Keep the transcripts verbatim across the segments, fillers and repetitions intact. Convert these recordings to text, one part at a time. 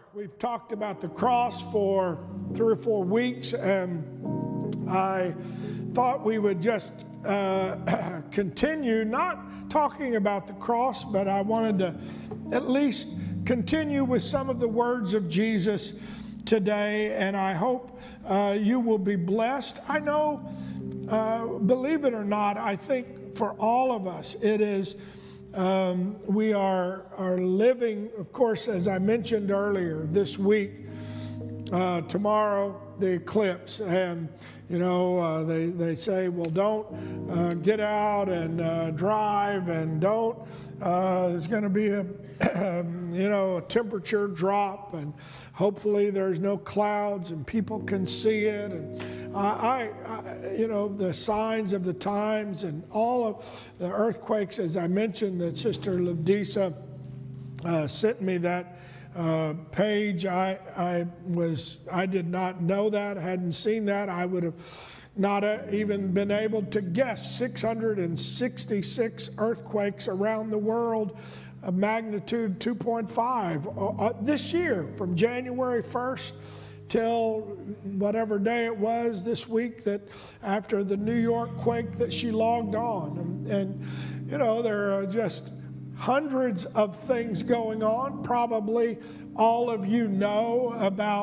We've talked about the cross for three or four weeks, and I thought we would just uh, continue, not talking about the cross, but I wanted to at least continue with some of the words of Jesus today, and I hope uh, you will be blessed. I know, uh, believe it or not, I think for all of us it is Um, we are, are living, of course, as I mentioned earlier, this week, uh, tomorrow, the eclipse. And, you know, uh, they, they say, well, don't uh, get out and uh, drive, and don't, uh, there's going to be a, you know, a temperature drop, and hopefully there's no clouds and people can see it. And I, I, you know, the signs of the times and all of the earthquakes, as I mentioned, that Sister Lavdisa uh, sent me that uh, page. I, I was, I did not know that, I hadn't seen that. I would have not uh, even been able to guess six hundred sixty-six earthquakes around the world, a magnitude two point five uh, this year, from January first till whatever day it was this week that after the New York quake that she logged on. And, and you know, there are just hundreds of things going on. Probably all of you know about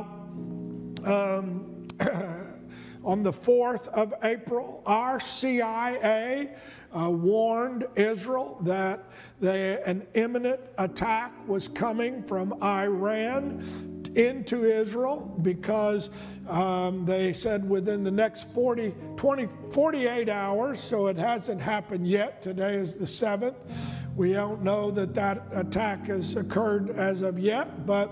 um, on the fourth of April, our C I A uh, warned Israel that they, an imminent attack was coming from Iran into Israel, because um, they said within the next forty, twenty, forty-eight hours, so it hasn't happened yet. Today is the seventh. We don't know that that attack has occurred as of yet, but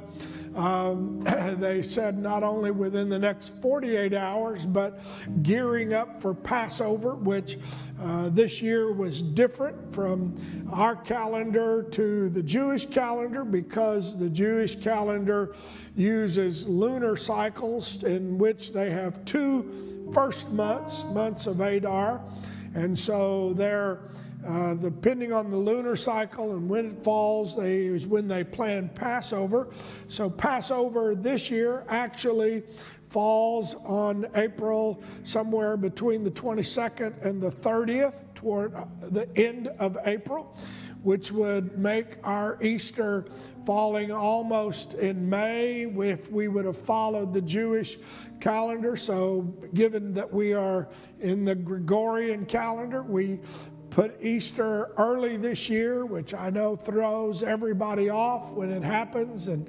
um, they said not only within the next forty-eight hours, but gearing up for Passover, which uh, this year was different from our calendar to the Jewish calendar, because the Jewish calendar uses lunar cycles in which they have two first months, months of Adar, and so they're Uh, depending on the lunar cycle and when it falls, they, is when they plan Passover. So Passover this year actually falls on April, somewhere between the twenty-second and the thirtieth, toward the end of April, which would make our Easter falling almost in May if we would have followed the Jewish calendar. So given that we are in the Gregorian calendar, we put Easter early this year, which I know throws everybody off when it happens, and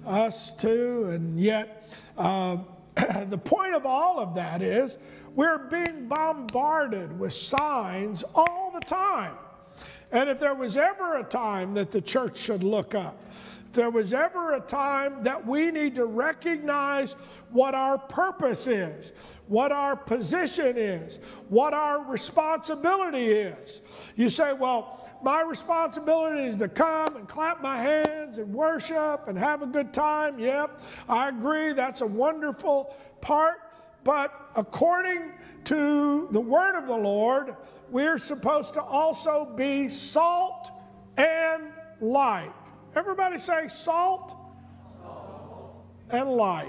us too. And yet, uh, the point of all of that is we're being bombarded with signs all the time. And if there was ever a time that the church should look up, if there was ever a time that we need to recognize what our purpose is, what our position is, what our responsibility is. You say, well, my responsibility is to come and clap my hands and worship and have a good time. Yep, I agree, that's a wonderful part. But according to the word of the Lord, we're supposed to also be salt and light. Everybody say salt, salt. and light.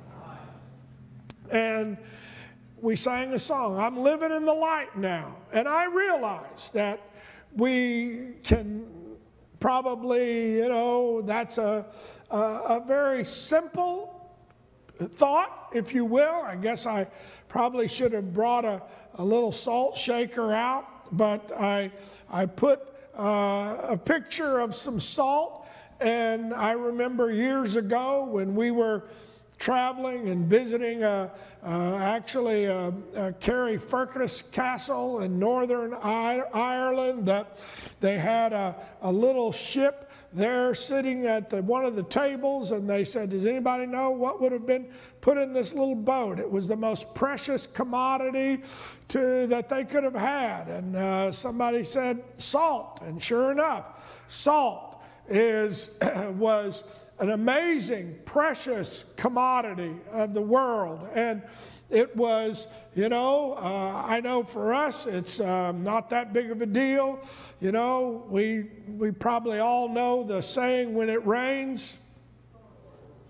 And we sang a song, I'm living in the light now. And I realize that we can probably, you know, that's a, a, a very simple thought, if you will. I guess I probably should have brought a, a little salt shaker out, but I, I put uh, a picture of some salt. And I remember years ago when we were traveling and visiting uh, uh, actually uh, uh, Carey Firkins Castle in Northern I Ireland, that they had a, a little ship there sitting at the, one of the tables, and they said, does anybody know what would have been put in this little boat? It was the most precious commodity to, that they could have had. And uh, somebody said salt, and sure enough, salt is was an amazing, precious commodity of the world. And it was, you know, uh, I know for us it's um, not that big of a deal. You know, we, we probably all know the saying, when it rains,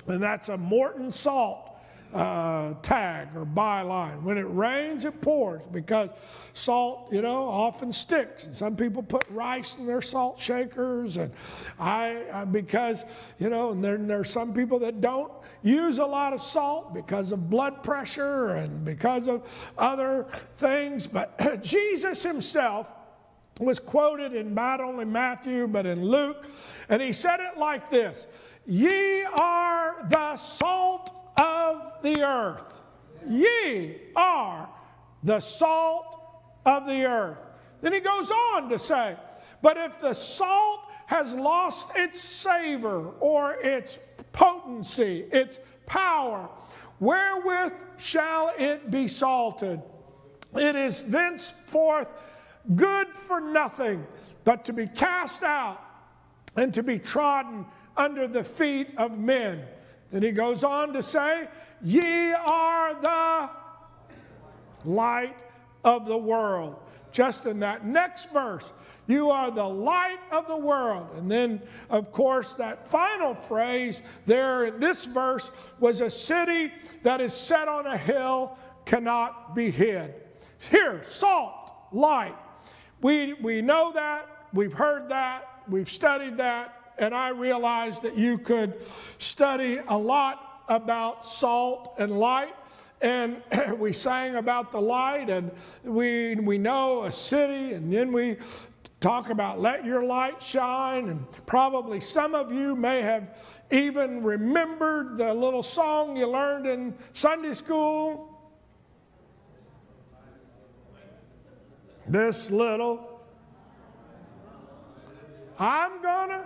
And that's a Morton Salt uh, tag or byline. When it rains, it pours, because salt, you know, often sticks. And some people put rice in their salt shakers. And I, I because, you know, and there, there are some people that don't use a lot of salt because of blood pressure and because of other things. But Jesus himself was quoted in not only Matthew but in Luke, and he said it like this: "Ye are the salt of the earth." Ye are the salt of the earth. Then he goes on to say, "But if the salt has lost its savor or its potency, its power, wherewith shall it be salted? It is thenceforth good for nothing, but to be cast out and to be trodden under the feet of men." Then he goes on to say, "Ye are the light of the world." Just in that next verse, you are the light of the world. And then, of course, that final phrase there in this verse was, "A city that is set on a hill cannot be hid." Here, salt, light. We, we know that, we've heard that, we've studied that, and I realize that you could study a lot about salt and light. And we sang about the light, and we, we know a city, and then we talk about let your light shine. And probably some of you may have even remembered the little song you learned in Sunday school. This little, I'm gonna,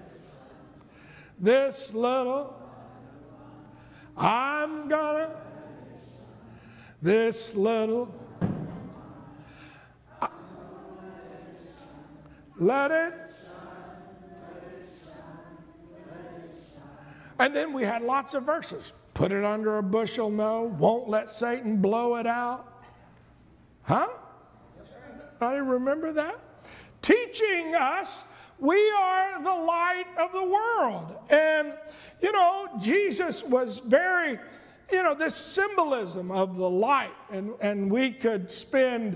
this little, I'm gonna, this little, I, let it. And then we had lots of verses. Put it under a bushel, no. Won't let Satan blow it out. Huh? I remember that. Teaching us we are the light of the world. And, you know, Jesus was very, you know, this symbolism of the light. And, and we could spend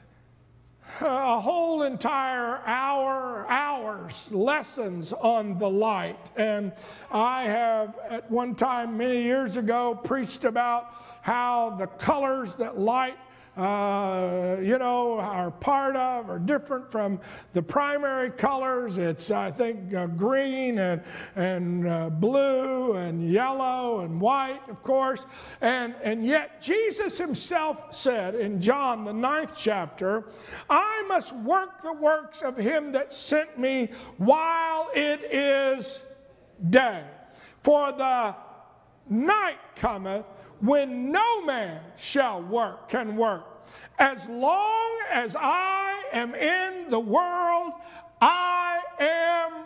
a whole entire hour, hours, lessons on the light. And I have at one time many years ago preached about how the colors that light Uh, you know, are part of, are different from the primary colors. It's, I think, uh, green and, and uh, blue and yellow and white, of course. And, and yet Jesus himself said in John, the ninth chapter, "I must work the works of him that sent me while it is day. For the night cometh when no man shall work, can work. As long as I am in the world, I am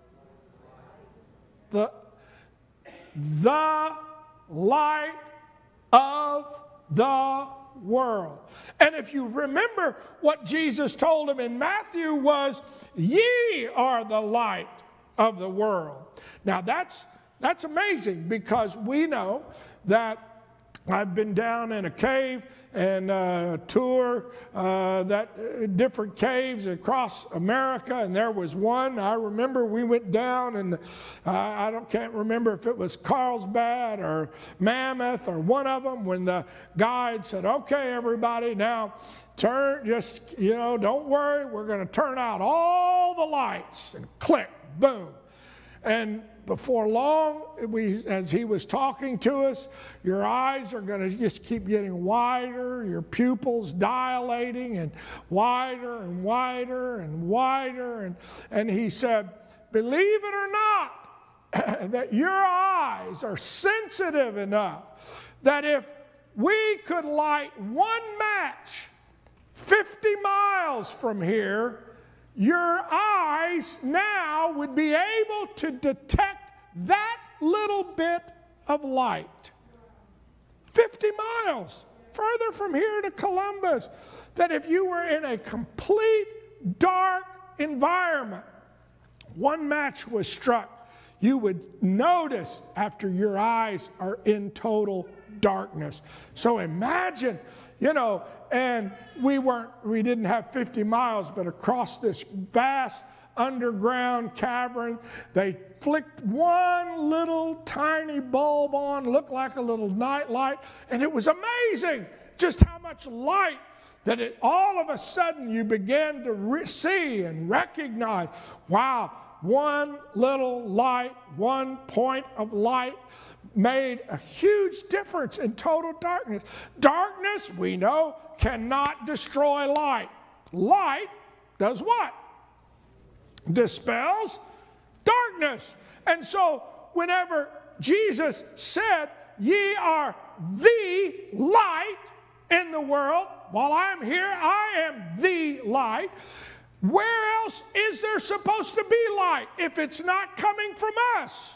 the, the light of the world." And if you remember what Jesus told him in Matthew was, "Ye are the light of the world." Now that's, that's amazing, because we know that I've been down in a cave and uh, tour uh, that uh, different caves across America, and there was one. I remember we went down, and uh, I don't can't remember if it was Carlsbad or Mammoth or one of them, when the guide said, "Okay, everybody, now turn, just, you know, don't worry, we're going to turn out all the lights," and click, boom. And before long, we, as he was talking to us, your eyes are going to just keep getting wider, your pupils dilating and wider and wider and wider. And, and he said, "Believe it or not, that your eyes are sensitive enough that if we could light one match fifty miles from here, your eyes now would be able to detect that little bit of light. fifty miles further from here to Columbus. That if you were in a complete dark environment, one match was struck, you would notice after your eyes are in total darkness. So imagine, you know, and we weren't, we didn't have fifty miles, but across this vast underground cavern, they flicked one little tiny bulb on, looked like a little night light, and it was amazing just how much light that it all of a sudden you began to re- see and recognize, wow, one little light, one point of light made a huge difference in total darkness. Darkness, we know, cannot destroy light. Light does what? Dispels darkness. And so whenever Jesus said, ye are the light in the world, while I'm here, I am the light. Where else is there supposed to be light if it's not coming from us?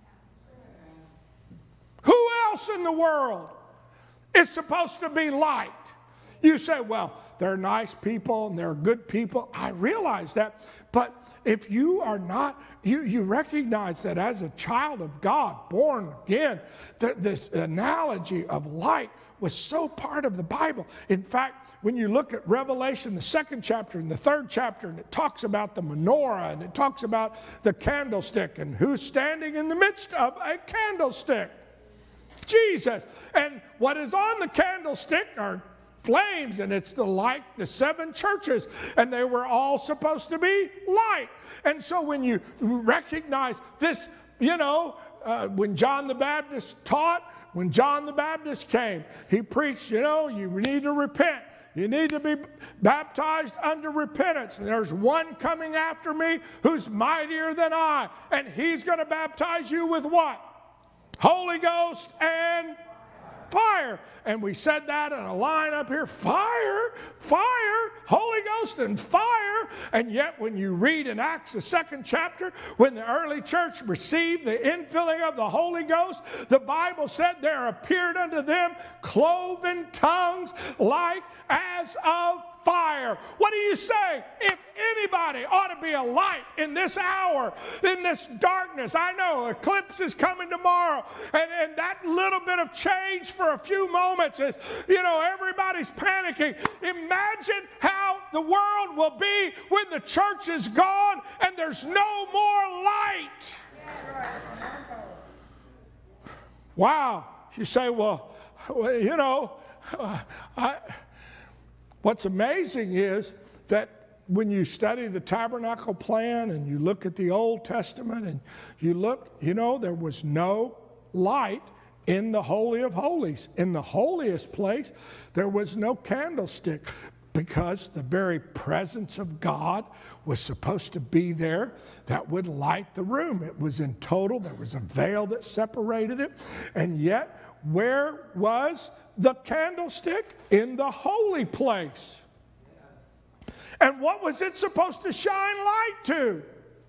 Who else in the world is supposed to be light? You say, well, they're nice people and they're good people. I realize that. But if you are not, you, you recognize that as a child of God, born again, that this analogy of light was so part of the Bible. In fact, when you look at Revelation, the second chapter and the third chapter, and it talks about the menorah, and it talks about the candlestick, and who's standing in the midst of a candlestick? Jesus. And what is on the candlestick are flames, and it's the light, the seven churches, and they were all supposed to be light. And so when you recognize this, you know, uh, when John the Baptist taught, when John the Baptist came, he preached, you know, you need to repent. You need to be baptized under repentance. And there's one coming after me who's mightier than I. And he's going to baptize you with what? Holy Ghost and fire. And we said that in a line up here. Fire, fire, Holy Ghost and fire. And yet when you read in Acts, the second chapter, when the early church received the infilling of the Holy Ghost, the Bible said there appeared unto them cloven tongues like as of fire. What do you say? If anybody ought to be a light in this hour, in this darkness, I know eclipse is coming tomorrow, and, and that little bit of change for a few moments is, you know, everybody's panicking. Imagine how the world will be when the church is gone and there's no more light. Wow. You say, well, you know, I... What's amazing is that when you study the tabernacle plan and you look at the Old Testament and you look, you know, there was no light in the Holy of Holies. In the holiest place, there was no candlestick because the very presence of God was supposed to be there that would light the room. It was in total. There was a veil that separated it. And yet, where was the candlestick? In the holy place. And what was it supposed to shine light to?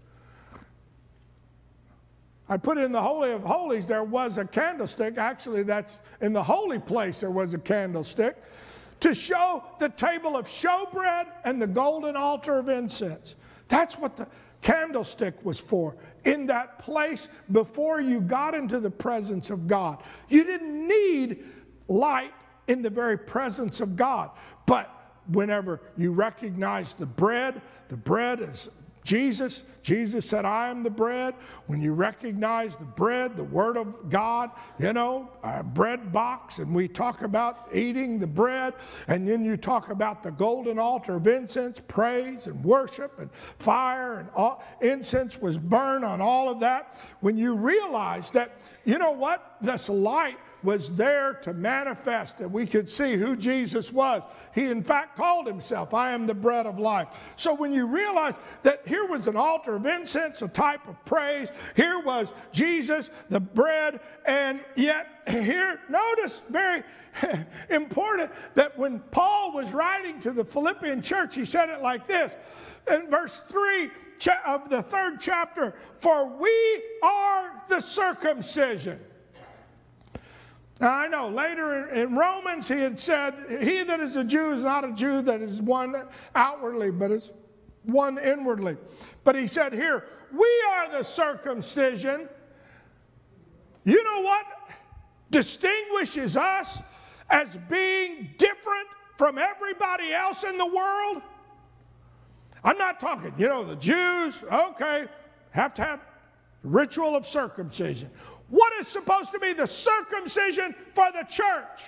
I put in the Holy of Holies, there was a candlestick. Actually, that's in the holy place there was a candlestick to show the table of showbread and the golden altar of incense. That's what the candlestick was for. In that place before you got into the presence of God. You didn't need light in the very presence of God. But whenever you recognize the bread, the bread is Jesus. Jesus said, I am the bread. When you recognize the bread, the Word of God, you know, a bread box, and we talk about eating the bread, and then you talk about the golden altar of incense, praise and worship and fire, and all, incense was burned on all of that. When you realize that, you know what, this light was there to manifest that we could see who Jesus was. He in fact called himself, I am the bread of life. So when you realize that here was an altar of incense, a type of praise, here was Jesus, the bread, and yet here, notice very important that when Paul was writing to the Philippian church, he said it like this, in verse three of the third chapter, for we are the circumcision. Now, I know later in, in Romans he had said, he that is a Jew is not a Jew that is one outwardly, but is one inwardly. But he said here, we are the circumcision. You know what distinguishes us as being different from everybody else in the world? I'm not talking, you know, the Jews, okay, have to have ritual of circumcision. What is supposed to be the circumcision for the church?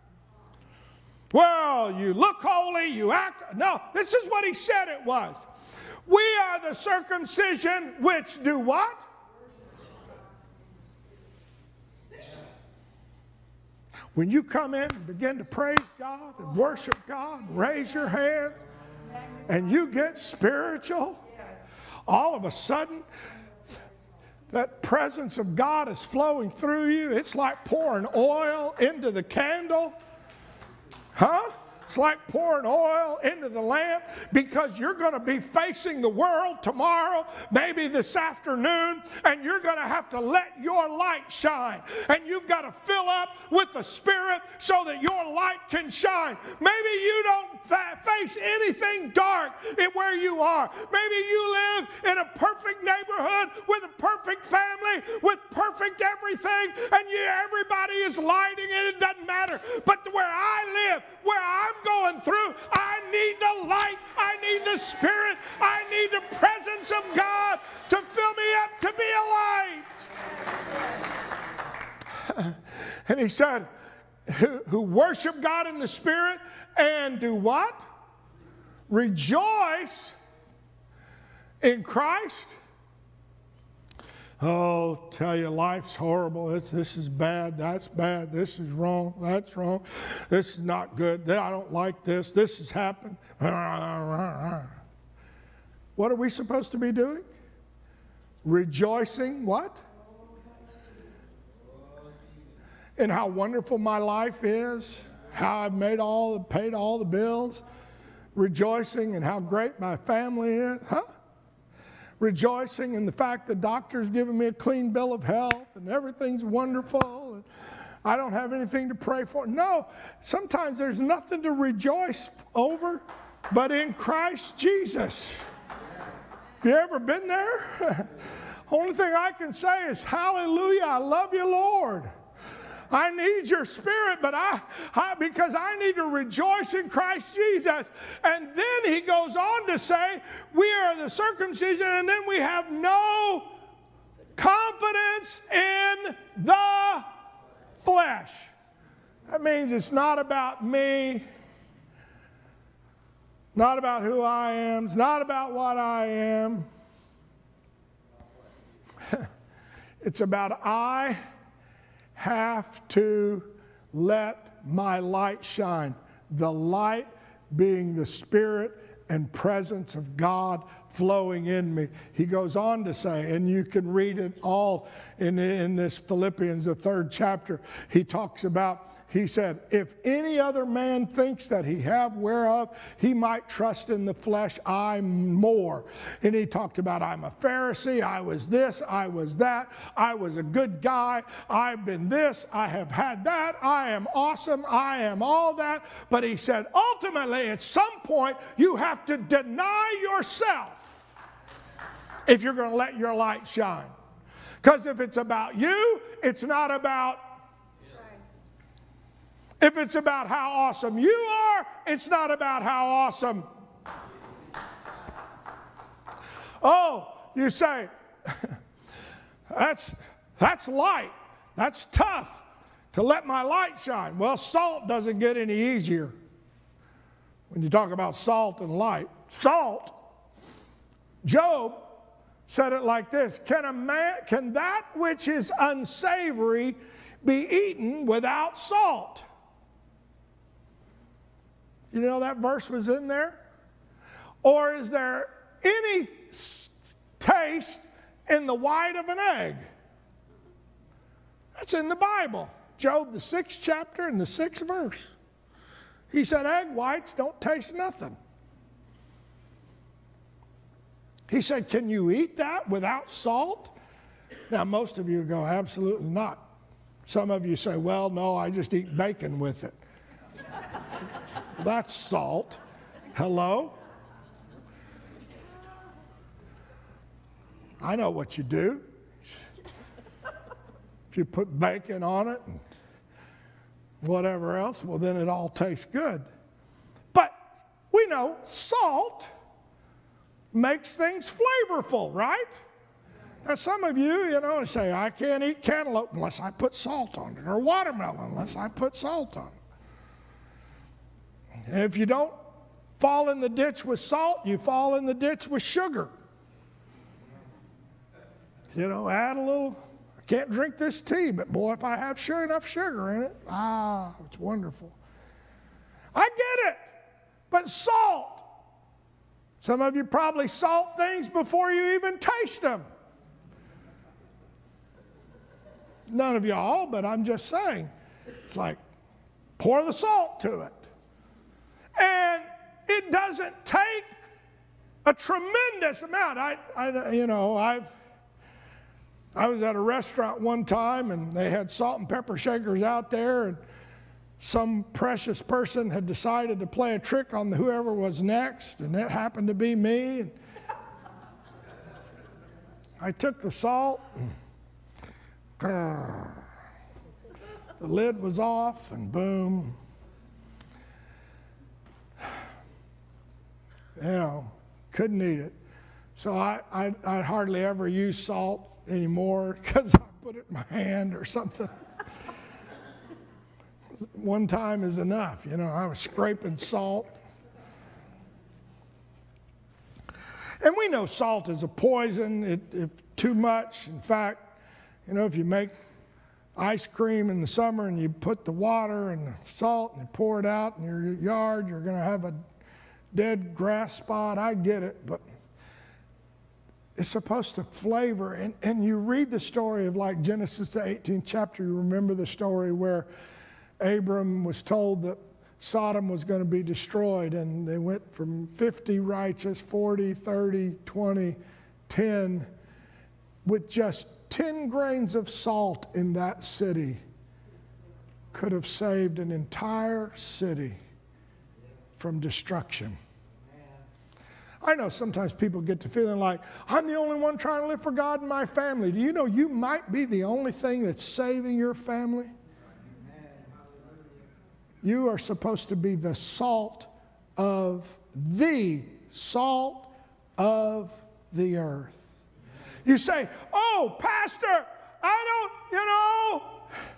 Well, you look holy, you act. No, this is what he said it was. We are the circumcision which do what? When you come in and begin to praise God and worship God, and raise your hand, and you get spiritual, all of a sudden, that presence of God is flowing through you. It's like pouring oil into the candle. Huh? It's like pouring oil into the lamp, because you're going to be facing the world tomorrow, maybe this afternoon, and you're going to have to let your light shine. And you've got to fill up with the Spirit so that your light can shine. Maybe you don't fa- face anything dark in where you are. Maybe you live in a perfect neighborhood with a perfect family, with perfect everything, and you, everybody is lighting it. It doesn't matter. But where I live, where I'm going through, I need the light, I need the Spirit, I need the presence of God to fill me up to be a light. And he said, who, who worship God in the Spirit and do what? Rejoice in Christ. Oh, tell you, life's horrible. It's, this is bad. That's bad. This is wrong. That's wrong. This is not good. I don't like this. This has happened. What are we supposed to be doing? Rejoicing what? In how wonderful my life is, how I've made all, paid all the bills. Rejoicing in how great my family is. Huh? Rejoicing in the fact the doctor's giving me a clean bill of health and everything's wonderful and I don't have anything to pray for. No, sometimes there's nothing to rejoice over but in Christ Jesus. Have you ever been there? Only thing I can say is, hallelujah, I love you, Lord. I need your Spirit, but I, I, because I need to rejoice in Christ Jesus. And then he goes on to say, we are the circumcision, and then we have no confidence in the flesh. That means it's not about me, not about who I am, it's not about what I am. It's about I have to let my light shine. The light being the Spirit and presence of God flowing in me. He goes on to say, and you can read it all in, in this Philippians, the third chapter. He talks about, he said, if any other man thinks that he have whereof he might trust in the flesh, I'm more. And he talked about, I'm a Pharisee, I was this, I was that, I was a good guy, I've been this, I have had that, I am awesome, I am all that. But he said, ultimately, at some point, you have to deny yourself if you're going to let your light shine. Because if it's about you, it's not about. If it's about how awesome you are, it's not about how awesome. Oh, you say, that's, that's light. That's tough to let my light shine. Well, salt doesn't get any easier when you talk about salt and light. Salt, Job said it like this, can, a man, can that which is unsavory be eaten without salt? You know that verse was in there? Or is there any taste in the white of an egg? That's in the Bible. Job, the sixth chapter and the sixth verse. He said egg whites don't taste nothing. He said, can you eat that without salt? Now, most of you go, absolutely not. Some of you say, well, no, I just eat bacon with it. That's salt. Hello? I know what you do. If you put bacon on it and whatever else, well, then it all tastes good. But we know salt makes things flavorful, right? Now, some of you, you know, say, I can't eat cantaloupe unless I put salt on it, or watermelon unless I put salt on it. And if you don't fall in the ditch with salt, you fall in the ditch with sugar. You know, add a little, I can't drink this tea, but boy, if I have sure enough sugar in it, ah, it's wonderful. I get it, but salt. Some of you probably salt things before you even taste them. None of y'all, but I'm just saying. It's like, pour the salt to it. And it doesn't take a tremendous amount. I, I you know, I've, I was at a restaurant one time and they had salt and pepper shakers out there, and some precious person had decided to play a trick on whoever was next, and it happened to be me. And I took the salt, and grrr, the lid was off, and boom. You know, couldn't eat it. So I, I, I hardly ever use salt anymore because I put it in my hand or something. One time is enough. You know, I was scraping salt. And we know salt is a poison. It, it, too much. In fact, you know, if you make ice cream in the summer and you put the water and the salt and you pour it out in your yard, you're going to have a dead grass spot. I get it, but it's supposed to flavor. And, and you read the story of like Genesis, the eighteenth chapter. You remember the story where Abram was told that Sodom was going to be destroyed, and they went from fifty righteous, forty, thirty, twenty, ten, with just ten grains of salt in that city could have saved an entire city from destruction. I know sometimes people get to feeling like, I'm the only one trying to live for God in my family. Do you know you might be the only thing that's saving your family? You are supposed to be the salt of the salt of the earth. You say, oh, Pastor, I don't, you know,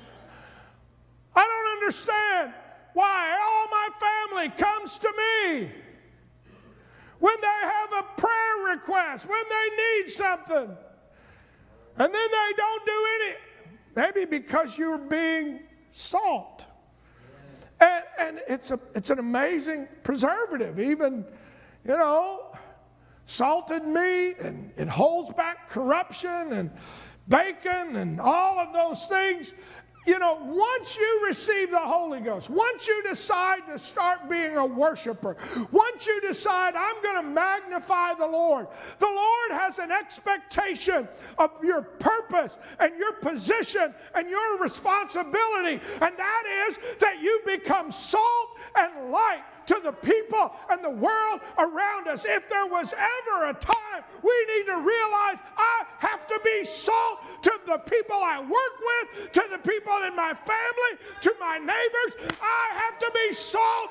I don't understand why all my family comes to me when they have a prayer request, when they need something, and then they don't do any. Maybe because you're being salt. And, and it's, a, it's an amazing preservative. Even, you know, salted meat, and it holds back corruption, and bacon, and all of those things. You know, once you receive the Holy Ghost, once you decide to start being a worshiper, once you decide, I'm going to magnify the Lord, the Lord has an expectation of your purpose and your position and your responsibility, and that is that you become salt and light to the people and the world around us. If there was ever a time we need to realize I have to be salt to the people I work with, to the people in my family, to my neighbors, I have to be salt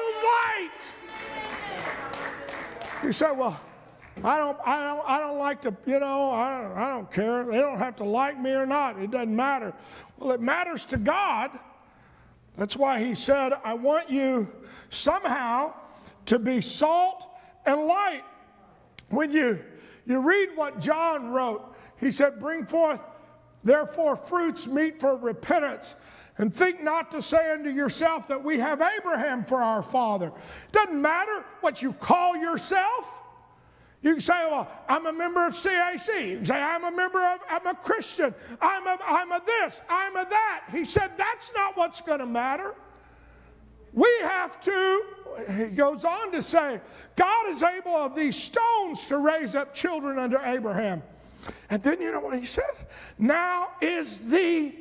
and light. You say, well, I don't, I don't, I don't like to, you know, I don't, I don't care. They don't have to like me or not. It doesn't matter. Well, it matters to God. That's why he said, I want you somehow to be salt and light. When you, you read what John wrote, he said, bring forth therefore fruits meet for repentance, and think not to say unto yourself that we have Abraham for our father. It doesn't matter what you call yourself. You can say, well, I'm a member of C A C. You can say, I'm a member of, I'm a Christian. I'm a, I'm a this, I'm a that. He said, that's not what's going to matter. We have to, he goes on to say, God is able of these stones to raise up children unto Abraham. And then you know what he said? Now is the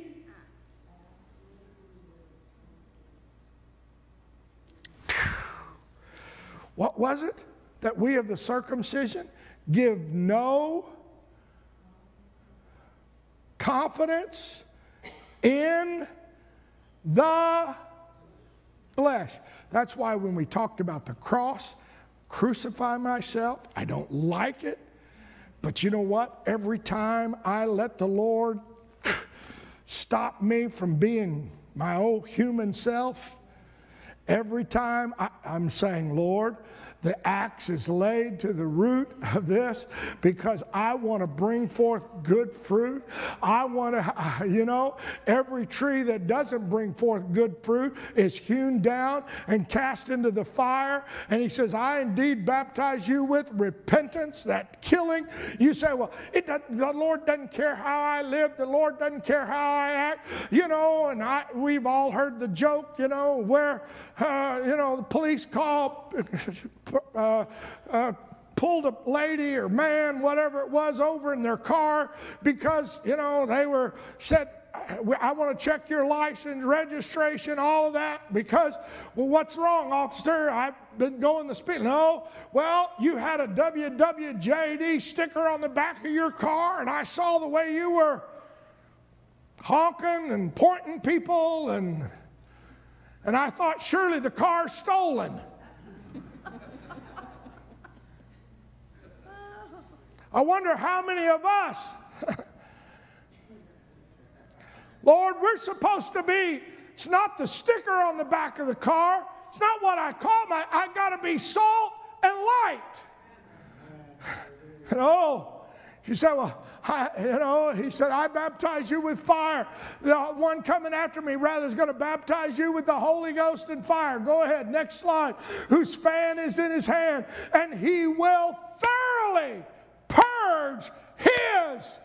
what was it? That we of the circumcision give no confidence in the flesh. That's why when we talked about the cross, crucify myself, I don't like it. But you know what? Every time I let the Lord stop me from being my old human self, every time I, I'm saying, Lord, the axe is laid to the root of this because I want to bring forth good fruit. I want to, you know, every tree that doesn't bring forth good fruit is hewn down and cast into the fire. And he says, I indeed baptize you with repentance, that killing. You say, well, it doesn't, the Lord doesn't care how I live. The Lord doesn't care how I act. You know, and I, we've all heard the joke, you know, where, uh, you know, the police call... Uh, uh, pulled a lady or man, whatever it was, over in their car because, you know, they were said, I want to check your license, registration, all of that because, well, what's wrong, officer? I've been going the speed. No, well, you had a W W J D sticker on the back of your car and I saw the way you were honking and pointing people and, and I thought surely the car's stolen. I wonder how many of us, Lord, we're supposed to be, it's not the sticker on the back of the car. It's not what I call my, I got to be salt and light. You know, you say, well, I, you know, he said, I baptize you with fire. The one coming after me rather is going to baptize you with the Holy Ghost and fire. Go ahead, next slide. Whose fan is in his hand, and he will thoroughly purge his.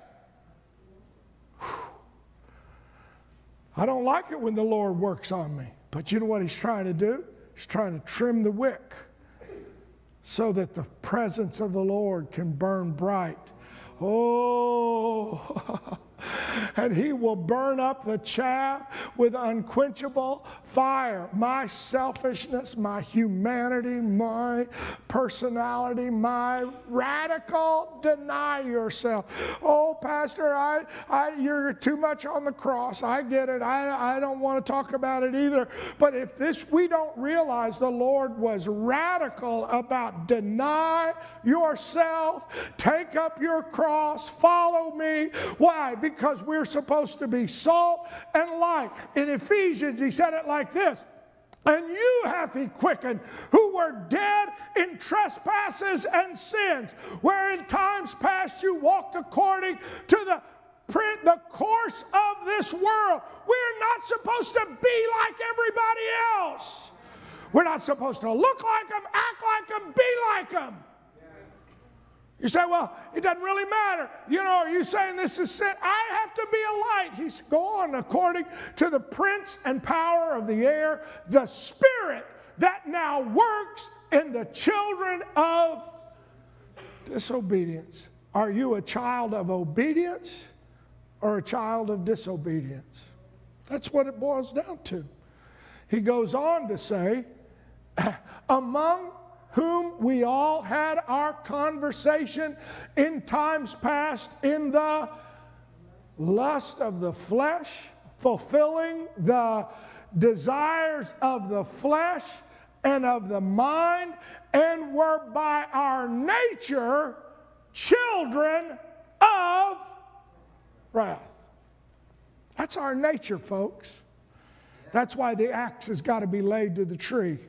I don't like it when the Lord works on me. But you know what he's trying to do? He's trying to trim the wick so that the presence of the Lord can burn bright. Oh, and he will burn up the chaff with unquenchable fire. My selfishness, my humanity, my personality, my radical deny yourself. Oh, Pastor, I, I, you're too much on the cross. I get it. I, I don't want to talk about it either. But if this, we don't realize the Lord was radical about deny yourself, take up your cross, follow me. Why? Because we're supposed to be salt and light. In Ephesians, he said it like this. And you hath he quickened, who were dead in trespasses and sins, where in times past you walked according to the, the course of this world. We're not supposed to be like everybody else. We're not supposed to look like them, act like them, be like them. You say, well, it doesn't really matter. You know, are you saying this is sin? I have to be a light. He said, go on, according to the prince and power of the air, the spirit that now works in the children of disobedience. Are you a child of obedience or a child of disobedience? That's what it boils down to. He goes on to say, among whom we all had our conversation in times past in the lust of the flesh, fulfilling the desires of the flesh and of the mind, and were by our nature children of wrath. That's our nature, folks. That's why the axe has got to be laid to the tree.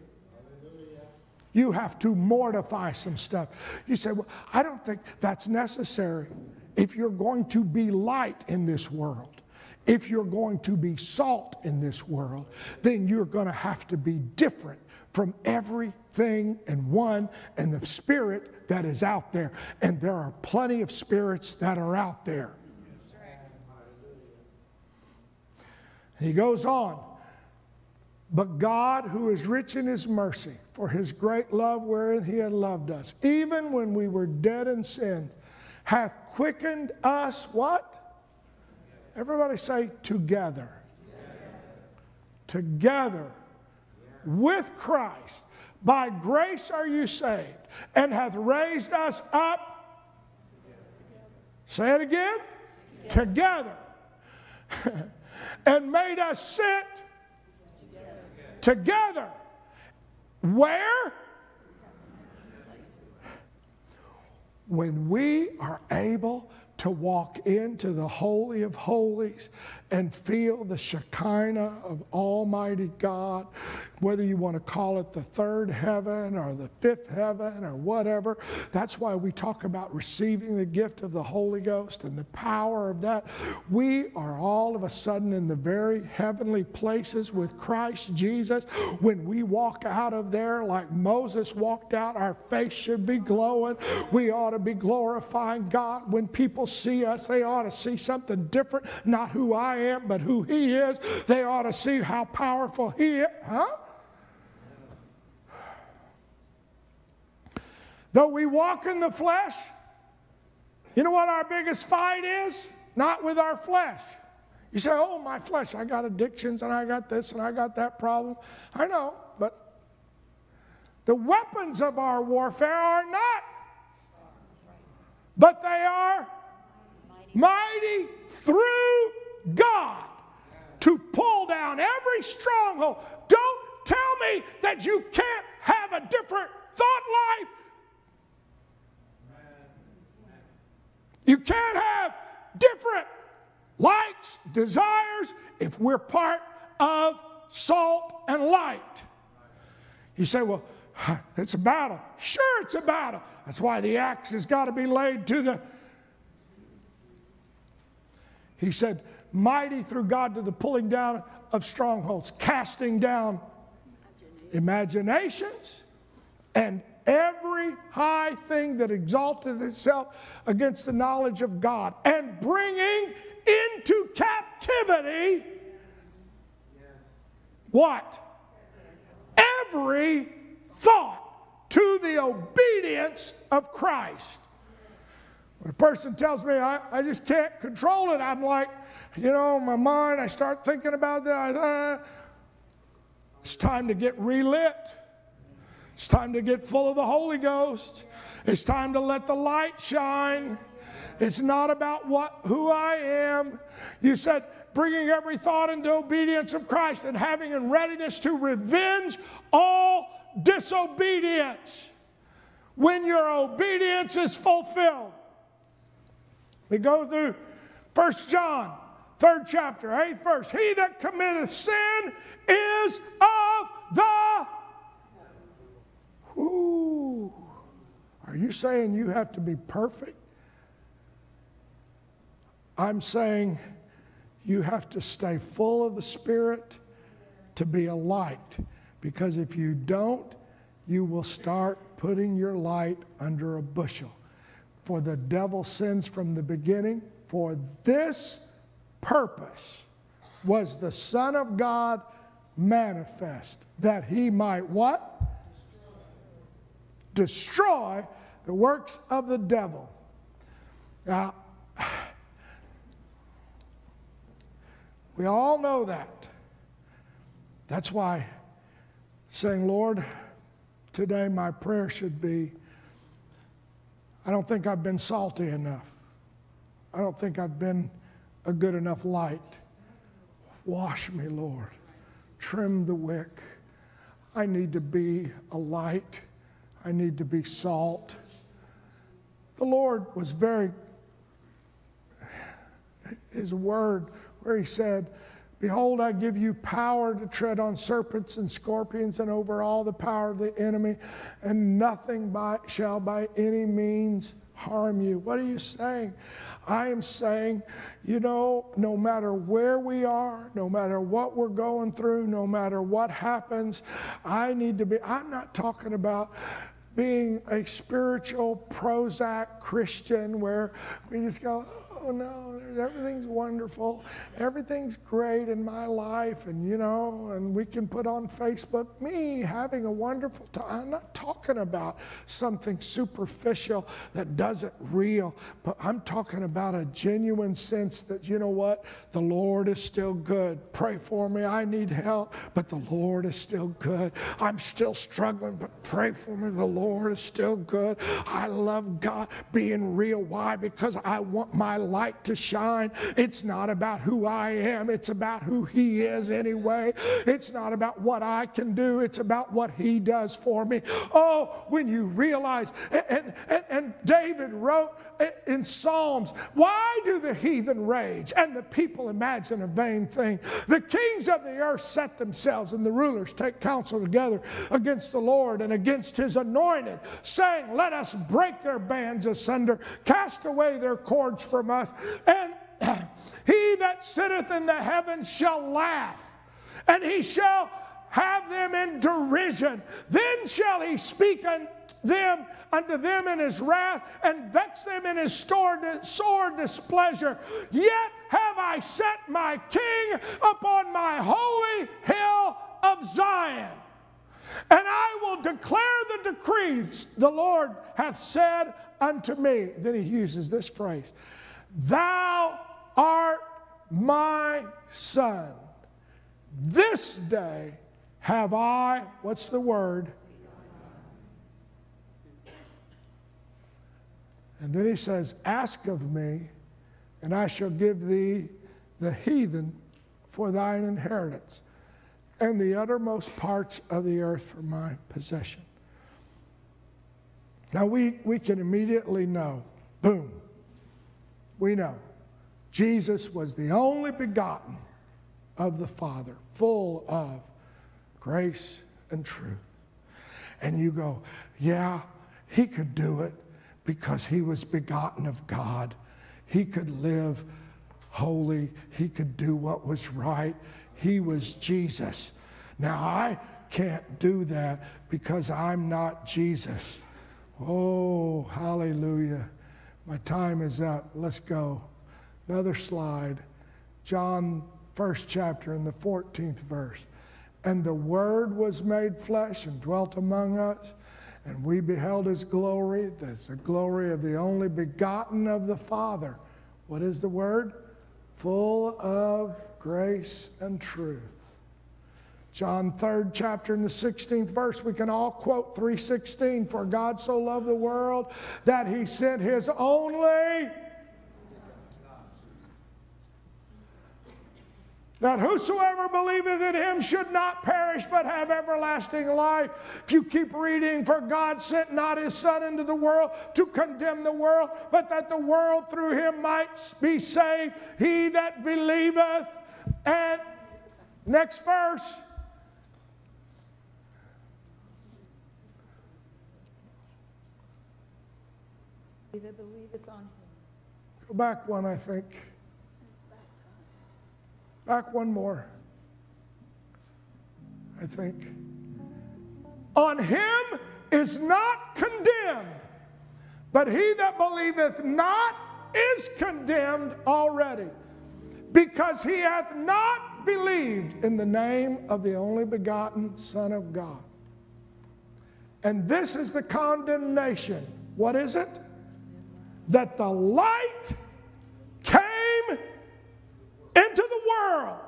You have to mortify some stuff. You say, well, I don't think that's necessary. If you're going to be light in this world, if you're going to be salt in this world, then you're going to have to be different from everything and one and the spirit that is out there. And there are plenty of spirits that are out there. And he goes on. But God, who is rich in his mercy, for his great love wherein he had loved us, even when we were dead in sin, hath quickened us, what? Everybody say, together. Together. Together with Christ. By grace are you saved, and hath raised us up. Say it again. Together. Together and made us sit together. Where? When we are able to walk into the Holy of Holies and feel the Shekinah of Almighty God, whether you want to call it the third heaven or the fifth heaven or whatever. That's why we talk about receiving the gift of the Holy Ghost and the power of that. We are all of a sudden in the very heavenly places with Christ Jesus. When we walk out of there like Moses walked out, our face should be glowing. We ought to be glorifying God. When people see us, they ought to see something different. Not who I am, but who He is. They ought to see how powerful He is. Huh? Though we walk in the flesh, you know what our biggest fight is? Not with our flesh. You say, oh, my flesh, I got addictions and I got this and I got that problem. I know, but the weapons of our warfare are not, but they are mighty through God to pull down every stronghold. Don't tell me that you can't have a different thought life. You can't have different likes, desires, if we're part of salt and light. You say, well, it's a battle. Sure, it's a battle. That's why the axe has got to be laid to the... He said, mighty through God to the pulling down of strongholds, casting down imaginations and every high thing that exalted itself against the knowledge of God, and bringing into captivity what? Every thought to the obedience of Christ. When a person tells me I, I just can't control it, I'm like, you know, my mind, I start thinking about that. Uh, it's time to get relit. It's time to get full of the Holy Ghost. It's time to let the light shine. It's not about what who I am. You said, bringing every thought into obedience of Christ and having in readiness to revenge all disobedience when your obedience is fulfilled. We go through First John, third chapter, eighth verse. He that committeth sin is of the... Ooh. Are you saying you have to be perfect? I'm saying you have to stay full of the Spirit to be a light. Because if you don't, you will start putting your light under a bushel. For the devil sins from the beginning. For this purpose was the Son of God manifest, that he might what? Destroy the works of the devil. Now, we all know that. That's why saying, Lord, today my prayer should be, I don't think I've been salty enough. I don't think I've been a good enough light. Wash me, Lord. Trim the wick. I need to be a light. I need to be salt. The Lord was very, His word where He said, behold, I give you power to tread on serpents and scorpions and over all the power of the enemy, and nothing by, shall by any means harm you. What are you saying? I am saying, you know, no matter where we are, no matter what we're going through, no matter what happens, I need to be, I'm not talking about being a spiritual Prozac Christian where we just go, oh no, everything's wonderful, everything's great in my life, and you know, and we can put on Facebook me having a wonderful time. I'm not talking about something superficial that doesn't real, but I'm talking about a genuine sense that, you know what, the Lord is still good. Pray for me, I need help, but the Lord is still good. I'm still struggling, but pray for me, the Lord is still good. I love God being real. Why? Because I want my light to shine. It's not about who I am. It's about who He is anyway. It's not about what I can do. It's about what He does for me. Oh, when you realize, and, and, and David wrote in Psalms, why do the heathen rage and the people imagine a vain thing? The kings of the earth set themselves, and the rulers take counsel together against the Lord and against His anointed, saying, let us break their bands asunder, cast away their cords from us. And He that sitteth in the heavens shall laugh, and He shall have them in derision. Then shall He speak unto them unto them in His wrath, and vex them in His sore displeasure. Yet have I set my King upon my holy hill of Zion, and I will declare the decrees the Lord hath said unto me. Then he uses this phrase, thou art my son. This day have I, what's the word? And then he says, ask of me, and I shall give thee the heathen for thine inheritance, and the uttermost parts of the earth for my possession. Now we, we can immediately know, boom, we know Jesus was the only begotten of the Father, full of grace and truth. And you go, yeah, He could do it because He was begotten of God. He could live holy. He could do what was right. He was Jesus. Now, I can't do that because I'm not Jesus. Oh, hallelujah. My time is up. Let's go. Another slide. John, first chapter, in the fourteenth verse. And the Word was made flesh and dwelt among us, and we beheld His glory. That's the glory of the only begotten of the Father. What is the Word? Full of grace and truth. John third chapter in the sixteenth verse, we can all quote three sixteen. For God so loved the world that He sent His only, that whosoever believeth in Him should not perish but have everlasting life. If you keep reading, for God sent not His Son into the world to condemn the world, but that the world through Him might be saved. He that believeth, and next verse, He that believeth on Him. Go back one, I think. Back one more, I think. On Him is not condemned, but he that believeth not is condemned already, because he hath not believed in the name of the only begotten Son of God. And this is the condemnation. What is it? That the light came into the world,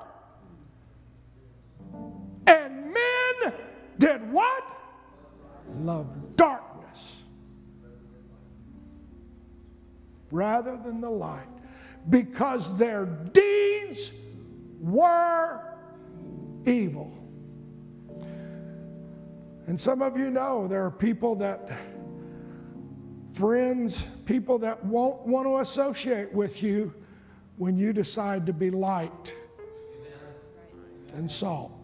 and men did what? Love darkness rather than the light, because their deeds were evil. And some of you know there are people that, friends, people that won't want to associate with you when you decide to be light and salt.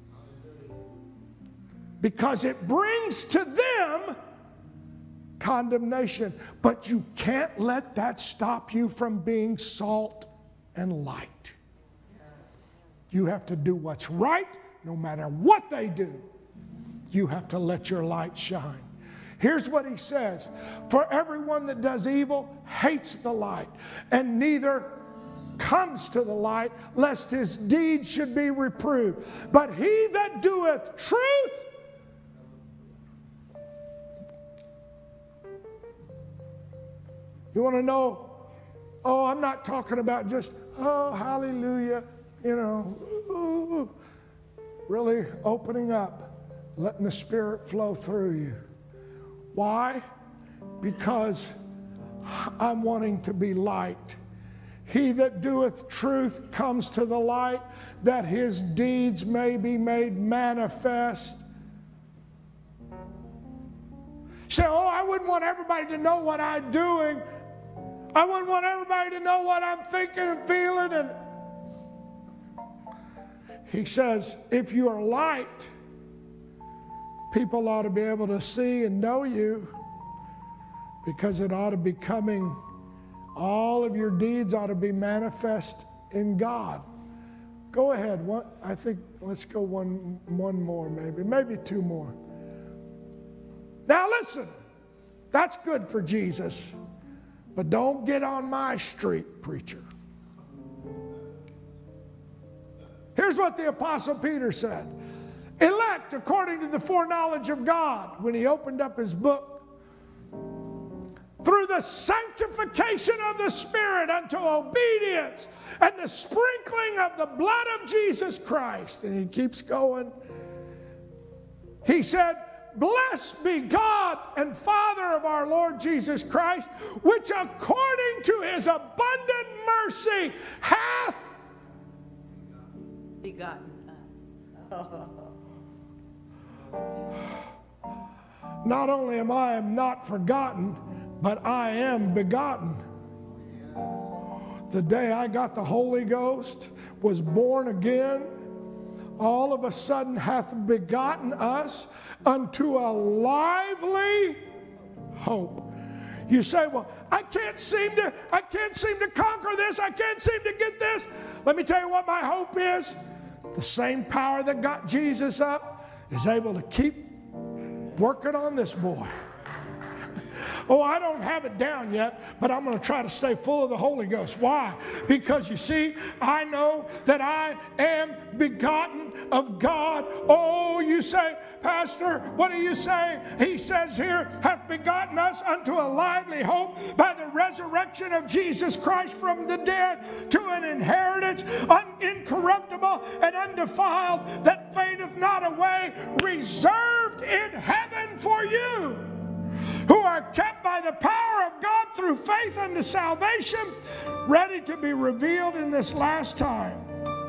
Because it brings to them condemnation. But you can't let that stop you from being salt and light. You have to do what's right no matter what they do. You have to let your light shine. Here's what he says. For everyone that does evil hates the light, and neither comes to the light, lest his deeds should be reproved. But he that doeth truth, you want to know, oh, I'm not talking about just, oh, hallelujah, you know, ooh, really opening up, letting the Spirit flow through you. Why? Because I'm wanting to be light. He that doeth truth comes to the light, that his deeds may be made manifest. You say, oh, I wouldn't want everybody to know what I'm doing. I wouldn't want everybody to know what I'm thinking and feeling. And he says, if you are light, people ought to be able to see and know you, because it ought to be coming, all of your deeds ought to be manifest in God. Go ahead. One, I think, let's go one, one more maybe, maybe two more. Now listen, that's good for Jesus, but don't get on my street, preacher. Here's what the Apostle Peter said. Elect according to the foreknowledge of God, when he opened up his book, through the sanctification of the Spirit unto obedience and the sprinkling of the blood of Jesus Christ. And he keeps going. He said, blessed be God and Father of our Lord Jesus Christ, which according to his abundant mercy hath begotten us. Not only am I not forgotten, but I am begotten. The day I got the Holy Ghost, was born again, all of a sudden hath begotten us unto a lively hope. You say, well, I can't seem to, I can't seem to conquer this. I can't seem to get this. Let me tell you what my hope is. The same power that got Jesus up is able to keep working on this boy. Oh, I don't have it down yet, but I'm going to try to stay full of the Holy Ghost. Why? Because you see, I know that I am begotten of God. Oh, you say, Pastor, what do you say? He says here, hath begotten us unto a lively hope by the resurrection of Jesus Christ from the dead, to an inheritance un- incorruptible and undefiled, that fadeth not away, reserved in heaven for you, who are kept by the power of God through faith unto salvation, ready to be revealed in this last time.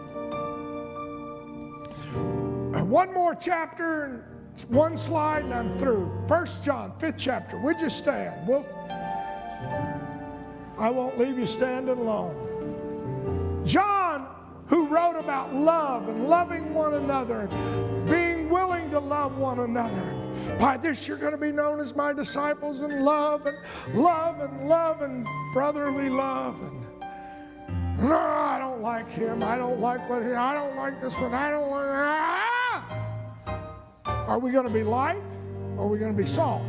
And one more chapter, and it's one slide, and I'm through. First John, fifth chapter. Would you stand? We'll, I won't leave you standing alone. John, who wrote about love and loving one another, being willing to love one another. By this you're going to be known as my disciples, in love and love and love and brotherly love. And no, I don't like him. I don't like what he, I don't like this one. I don't like, ah! Are we going to be light, or are we going to be salt?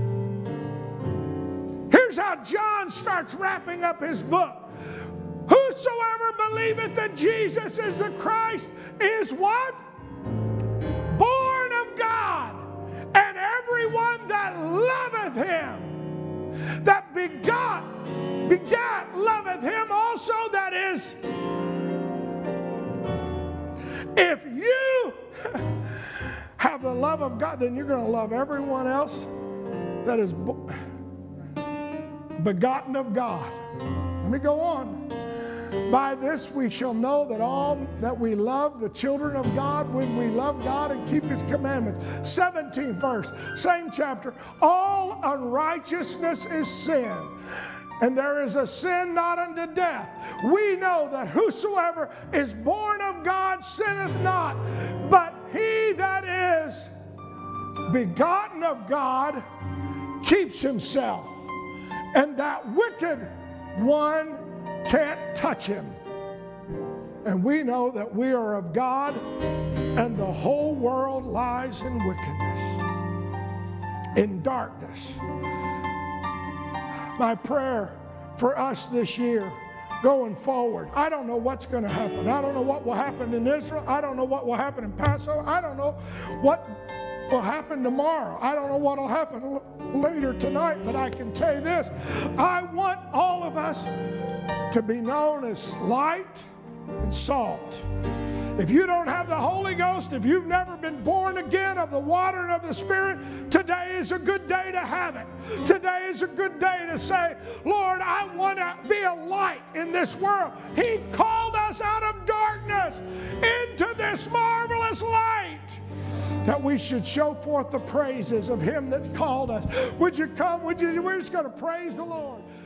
Here's how John starts wrapping up his book. Whosoever believeth that Jesus is the Christ is what? Born of God. And everyone that loveth him, that begot, begat, loveth him also that is. If you have the love of God, then you're going to love everyone else that is begotten of God. Let me go on. By this we shall know that all that we love the children of God, when we love God and keep his commandments. seventeenth verse, same chapter. All unrighteousness is sin, and there is a sin not unto death. We know that whosoever is born of God sinneth not, but he that is begotten of God keeps himself, and that wicked one can't touch him. And we know that we are of God, and the whole world lies in wickedness, in darkness. My prayer for us this year, going forward, I don't know what's going to happen. I don't know what will happen in Israel. I don't know what will happen in Passover. I don't know what will happen tomorrow. I don't know what will happen later tonight, but I can tell you this. I want all of us to be known as light and salt. If you don't have the Holy Ghost, if you've never been born again of the water and of the Spirit, today is a good day to have it. Today is a good day to say, Lord, I want to be a light in this world. He called us out of darkness into this marvelous light, that we should show forth the praises of Him that called us. Would you come? Would you? We're just going to praise the Lord.